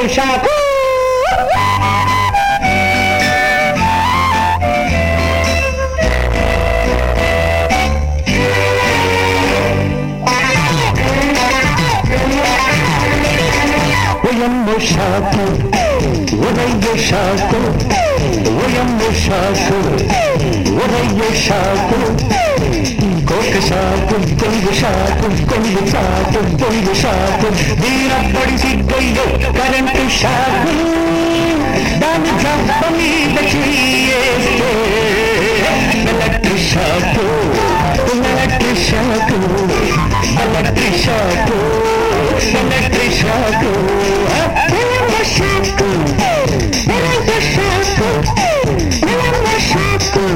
షాకు ఒయమ్మ షాకు ఒరయ్య షాకు ఒయమ్మ షాకు ఒరయ్య షాకు కోక షాకు కొంగు షాకు కొంగు షాకు కొంగు షాకు వీరప్పడి సిగ్గయ్యో కరెంటు షాకు దాని జబ్బ మీద చేయేస్తే electric shock electric shock electric shock electric shock shock shock shock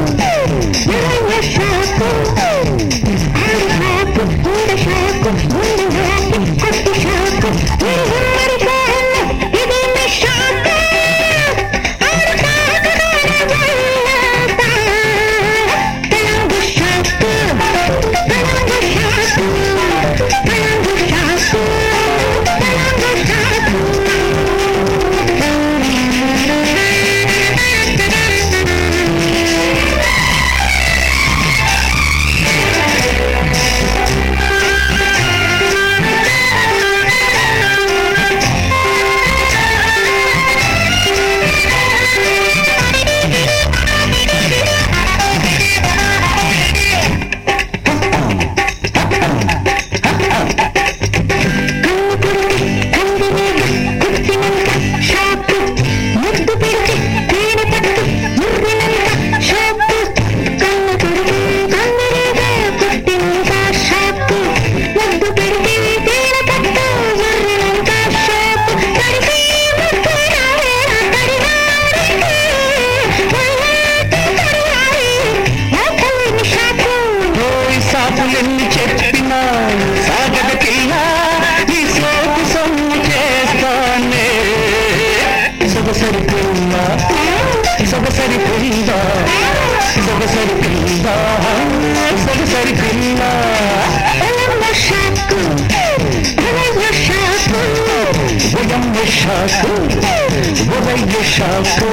చెప్పినా సాగద పిల్లా ఈ సోకు సొమ్ము చేస్తానే సొగసరి పిల్లా సొగసరి పిల్లా సొగసరి పిల్లా సొగసరి పిల్లా షాకు షాకు ఉయమ్మ షాకు ఉరయ్య షాకు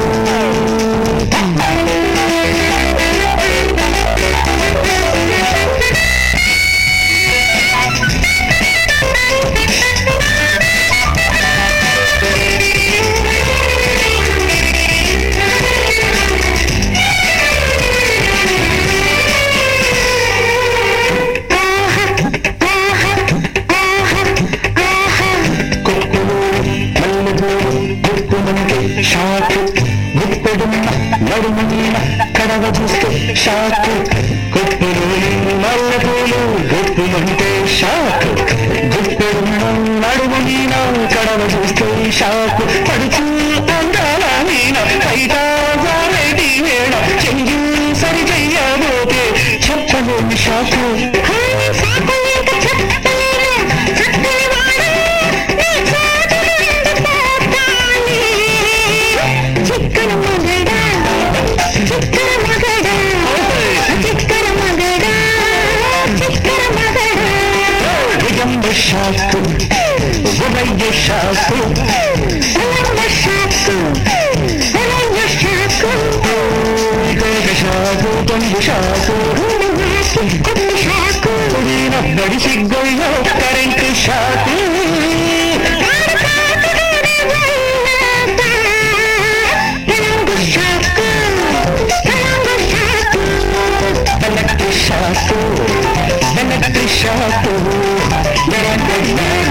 షాకు గుప్పెడున్న నడుమున్న కడవ చూస్తే షాకు కొప్పులు మల్లెపూలు గుప్పులుంటే షాకు గుప్పెడున్న నడుమున కడవ చూస్తే షాకు పడుచు అందాల మీన బయట జారేటి వేళ చెంగి సరి చెయ్యబోతే చెప్పలేని షాకు షాకు ఉరయ్య షాకు షాకు షాకు షాకు కొంగు షాకు షాకు వీరప్పడి సిగ్గయ్యో current shock electric shock electric షాకు